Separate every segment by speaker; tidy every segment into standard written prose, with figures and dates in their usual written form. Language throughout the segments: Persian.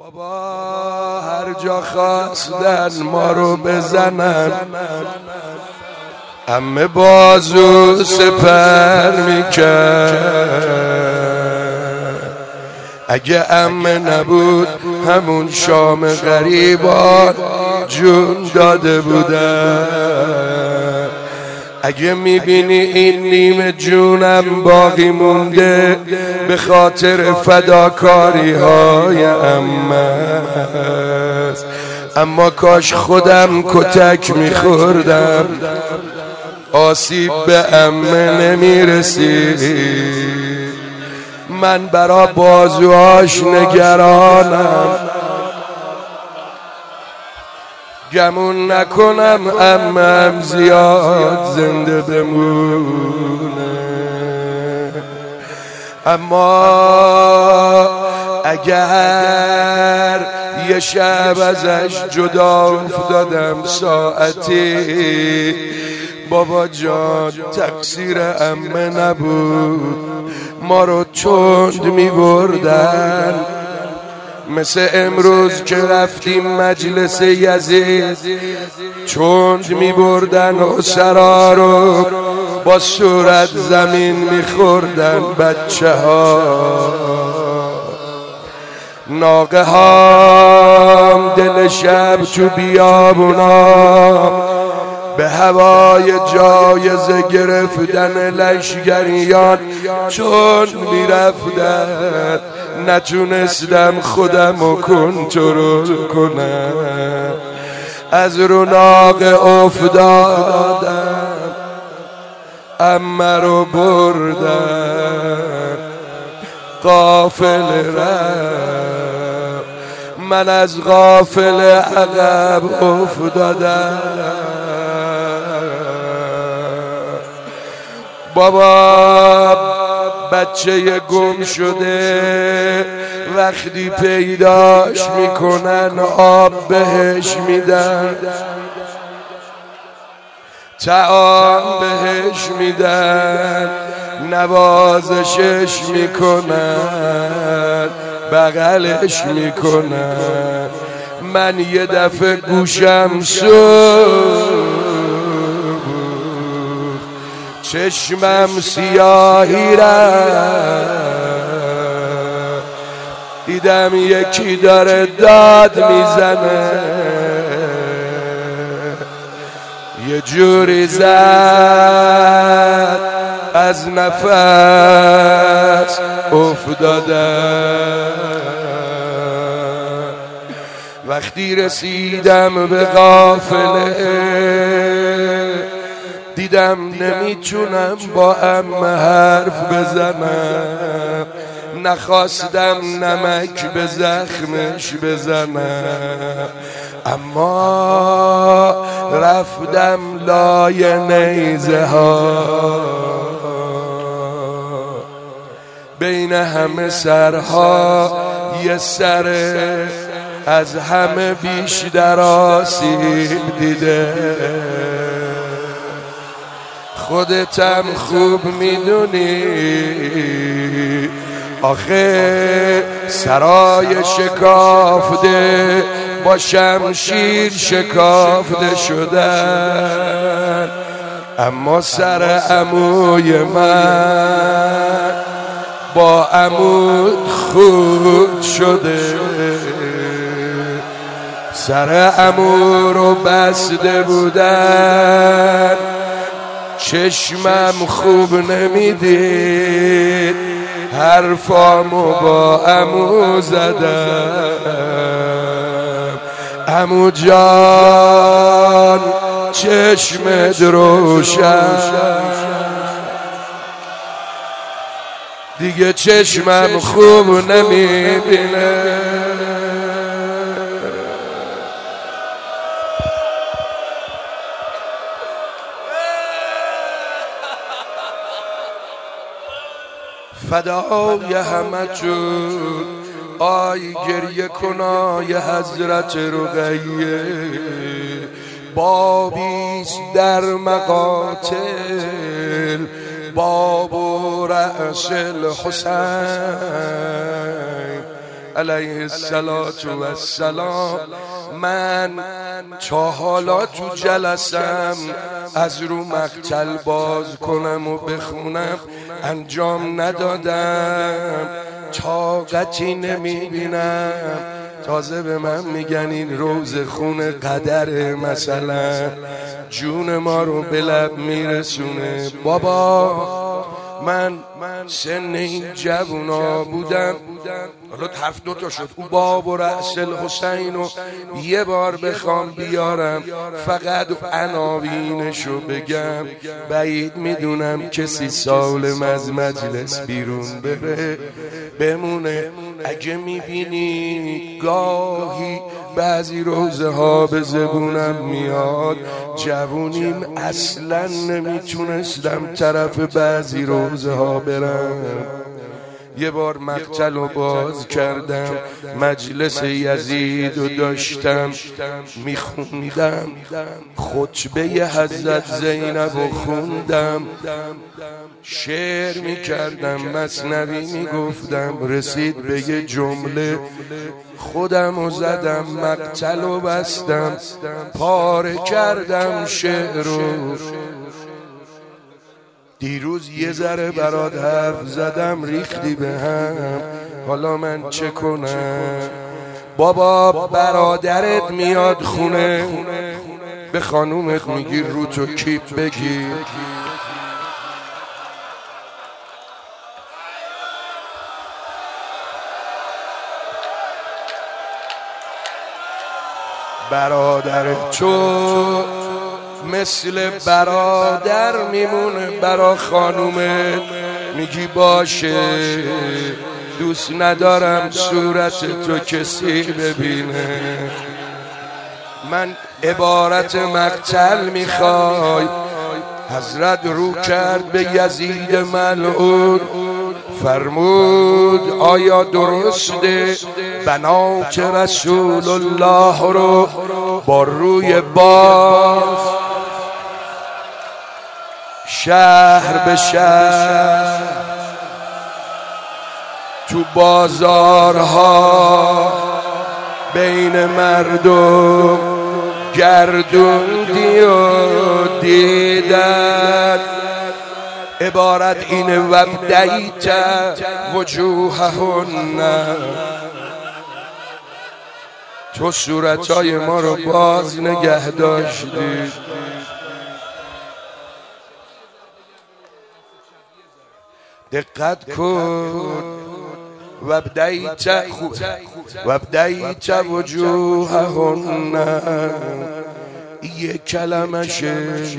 Speaker 1: بابا هر جا خواستن ما رو بزنن، عمه بازو سپر میکرد. اگه عمه نبود همون شام غریبان جون داده بودن. اگه میبینی این نیم جونم باقی مونده به خاطر فداکاری های عمه است، اما کاش خودم کتک میخوردم آسیب به عمه نمیرسید. من برا بازوهاش نگرانم، گمون نکنم عمم زیاد زنده بمونه. اما اگر یه شب ازش جدا افتادم ساعتی، بابا جان تقصیر عمه نبود، ما رو چند می بردن. مثل امروز که رفتیم مجلس یزید، چند می بردن اسرا رو با صورت زمین می خوردن بچه ها. ناقه ها دل شب تو بیابونا به هوای جایزه گرفتن لشگریان چون میرفتن، نتونستم خودمو کنترل کنم، از رو ناقه افتادم، عمه رو بردن، قافله رفت، من از قافله عقب افتادم. بابا بچه گم شده وقتی پیداش میکنن آب بهش میدن، طعام بهش میدن، نوازشش میکنن، بغلش میکنن. من یه دفعه گوشم چشمم سیاهی رفت، دیدم یکی داره داد میزنه، یه جوری زد از نفس افتادم. وقتی رسیدم به قافله دیدم نمیتونم با عمه حرف بزنم، نخواستم نمک به زخمش بزنم، اما رفتم لای نیزه ها. بین همه سرها یه سر از همه بیشتر آسیب دیده، خودتم خوب میدونی آخه سرای شکافته با شمشیر شکافته شدن، اما سر عموی من با عمود خود شده. سر عمو رو بسته بودن، چشمم خوب نمیدید، حرفامو با عمو زدم. عمو جان چشمت روشن، دیگه چشمم خوب نمیبینه. فدای همتون آی گریه کنای حضرت رقیه، بابیست در مقاتل باب و رأس الحسین. علیه السلام. من تا حالا تو جلسم از رو مقتل باز کنم و بخونم انجام ندادم، طاقتی نمیبینم. تازه به من میگن این روز خون قدره، مثلا جون ما رو به لب میرسونه. بابا من سن این جوونا بودم، حالا حرف دوتا شد، او باب و رأس الحسین و یه بار بخوام بیارم فقط عناوینشو بگم، بعید میدونم کسی سالم از مجلس بیرون بره بمونه. اگه میبینی گاهی بعضی روزه ها به زبونم میاد، جوونیم اصلا نمیتونستم طرف بعضی روزه ها برم. یه بار مقتل رو باز کردم، مجلس یزید رو داشتم میخوندم، خطبه حضرت زینب رو خوندم، شعر میکردم، مثنوی میگفتم، رسید به یه جمله خودم رو زدم، مقتل رو بستم، پاره کردم شعر رو. دیروز یه ذره برات حرف زدم ریختی به هم، حالا من چه کنم؟ بابا برادرت میاد خونه، به خانومت میگی رو تو کیپ بگیر، برادرت تو مثل برادر میمونه برا خانومت، میگی باشه دوست ندارم صورت تو کسی ببینه. من عبارت مقتل میخوای، حضرت رو کرد به یزید ملعون، فرمود آیا درسته بنات رسول الله رو با روی باز شهر به شهر تو بازارها بین مردم گردوندی و دیدن؟ عبارت اینه وابدیت وجوههن، تو صورتای ما رو باز نگه داشتی. دقت کن، وابدیت وجوههن، یه کلمشه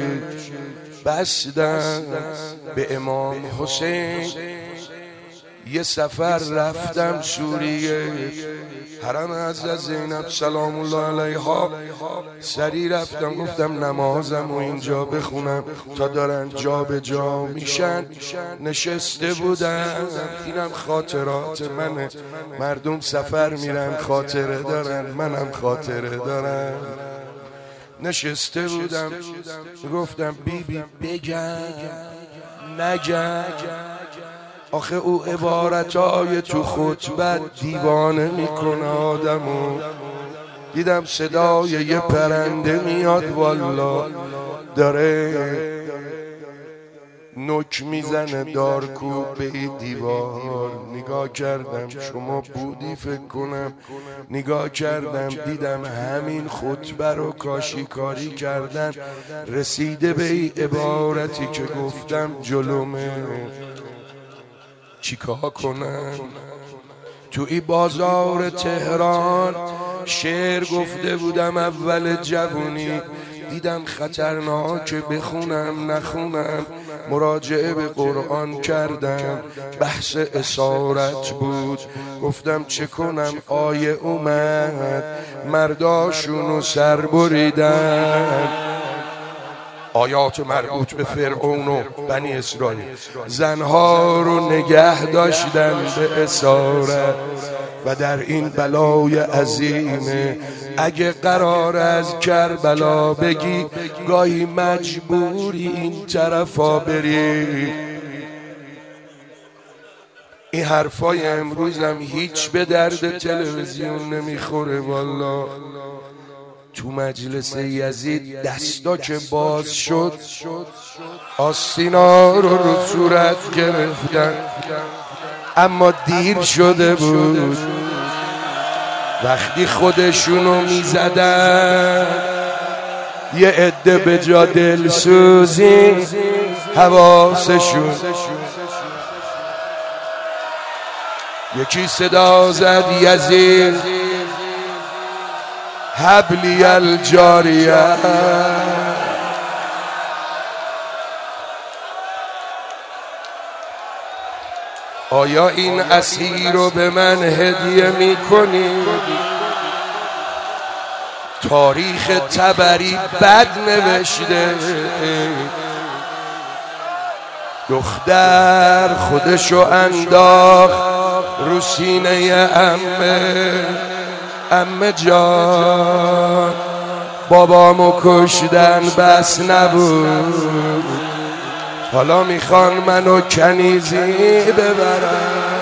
Speaker 1: بستن به امام حسین. یه سفر رفتم سوریه، حرم حضرت زینب سلام الله علیها، سری رفتم گفتم نمازم و اینجا بخونم تا دارن جا به جا میشن. نشسته بودم، اینم خاطرات منه، مردم سفر میرن خاطره دارن، منم خاطره دارم. نشسته بودم گفتم بی بگم نگم، آخه او عبارتای تو خطبت دیوانه میکنه آدمو. دیدم صدای یه پرنده میاد، والا داره نوک میزنه دارکوب به دیوار. نگاه کردم، شما بودی فکر کنم، نگاه کردم دیدم همین خطبه رو کاشیکاری کردن، رسیده به این عبارتی که گفتم جلومه. چیکار کنم؟ تو ای بازار تهران شعر گفته بودم اول جوونی، دیدم خطرناکه بخونم نخونم، مراجعه به قرآن کردم، بحث اسارت بود، گفتم چه کنم؟ آیه اومد مرداشونو سر بریدن، آیات مربوط به فرعون و بنی اسرائیل، زنها رو نگه داشتن به اسارت. و در این بلای عظیمه اگه قرار از کربلا بگی، گاهی مجبوری این طرفا بری. این حرفای امروزم هیچ به درد تلویزیون نمیخوره والا. تو مجلس یزید دستا که باز شد آستینا رو صورت گرفتن، اما دیر شده بود. وقتی خودشونو میزدن یه عده به جا دلسوزی حواسشون، یکی صدا زد یزید حبلی الجاریه. آیا این اسیر رو به من هدیه میکنی؟ تاریخ طبری بد نوشته، دختر خودشو انداخت رو سینه عمه جان، بابامو کشتن بس نبود، حالا میخوان منو کنیزی ببرن.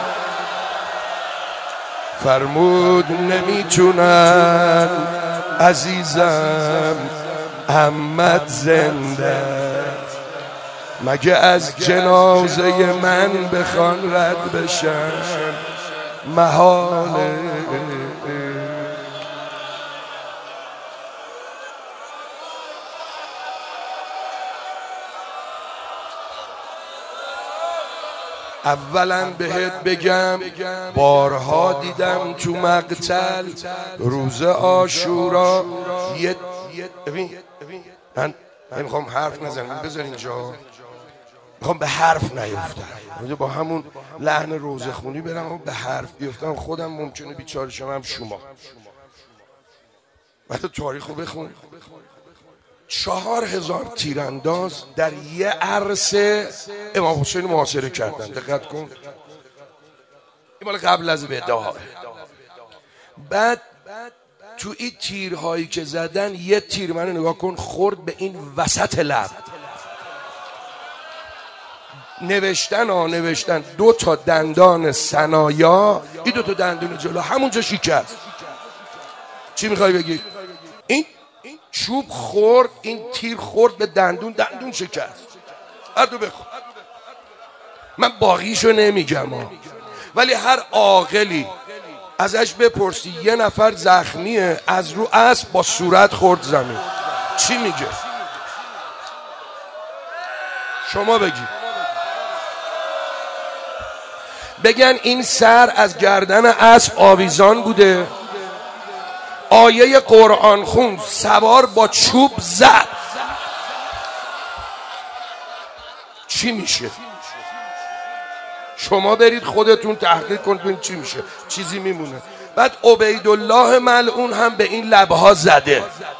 Speaker 1: فرمود نمیتونن عزیزم، عمت زنده، مگه از جنازه من بخوان رد بشن محاله. اولا بهت بگم بارها دیدم تو مقتل روز عاشورا من نمیخوام حرف نزنم، بذار اینجا، میخوام به حرف نیفتم، با همون لحن روزه خونی برم و به حرف بیفتم، خودم ممکنه بیچاره شما هم شما. بعد تاریخ رو بخون، 4000 تیرانداز در یه عرصه امام حسین محاصره کردن. دقت کن، این مال قبل از بداها. بعد تو این تیرهایی که زدن یه تیر منو نگاه کن خورد به این وسط لب. نوشتن 2 تا دندان ثنایا، این 2 تا دندون جلو همونجا شکست. چی میخوای بگی؟ این چوب خورد، این تیر خورد به دندون شکست. هردو بخور. من باقیشو نمیگم ولی هر عاقلی ازش بپرسی یه نفر زخمیه از رو اسب با صورت خورد زمین، چی میگه؟ شما بگن این سر از گردن اسب آویزان بوده، آیه قرآن خون، سوار با چوب زد، چی میشه؟ شما برید خودتون تحقیق کنید چی میشه، چیزی میمونه. بعد عبیدالله ملعون هم به این لبها زده.